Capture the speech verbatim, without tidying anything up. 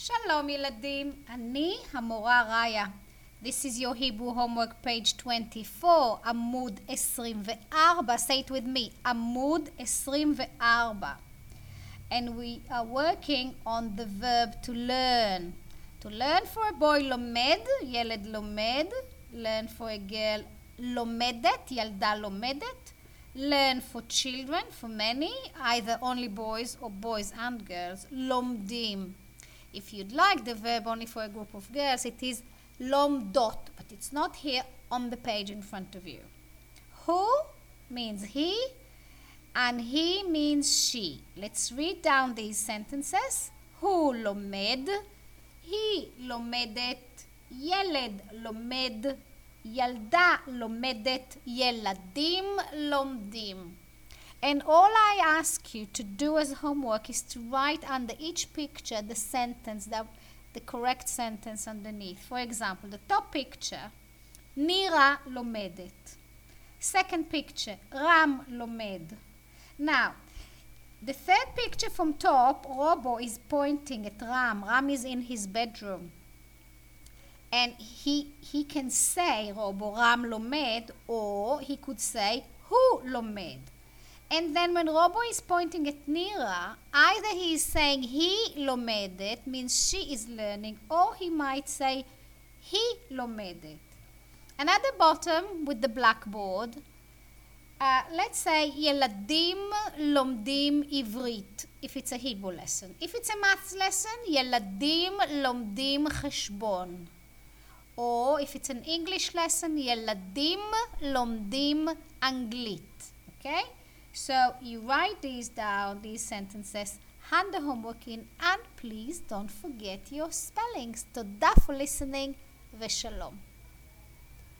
שלום ילדים, אני המורה ראיה. This is your Hebrew homework page twenty-four, עמוד עשרים וארבע. Say it with me, עמוד עשרים וארבע. And we are working on the verb to learn. To learn for a boy לומד, ילד לומד. Learn for a girl לומדת, ילדה לומדת. Learn for children, for many, either only boys or boys and girls, לומדים. If you'd like the verb only for a group of girls, it is lomdot, but it's not here on the page in front of you. Who means he, and he means she. Let's read down these sentences. הוא לומד, היא לומדת, ילד לומד, ילדה לומדת, ילדים לומדים. And all I ask you to do as homework is to write under each picture the sentence, the, the correct sentence underneath. For example, the top picture, Nira לומדת. Second picture, Ram לומד. Now, the third picture from top, Robo is pointing at Ram. Ram is in his bedroom. And he, he can say, Robo, Ram לומד, or he could say, הוא לומד. And then when Robo is pointing at Nira, either he is saying he לומדת, means she is learning, or he might say he לומדת. And at the bottom with the blackboard, uh, let's say ילדים לומדים עברית, if it's a Hebrew lesson. If it's a maths lesson, ילדים לומדים חשבון. Or if it's an English lesson, ילדים לומדים אנגלית. Okay? So you write these down, these sentences, hand the homework in, and please don't forget your spellings. תודה for listening ושלום.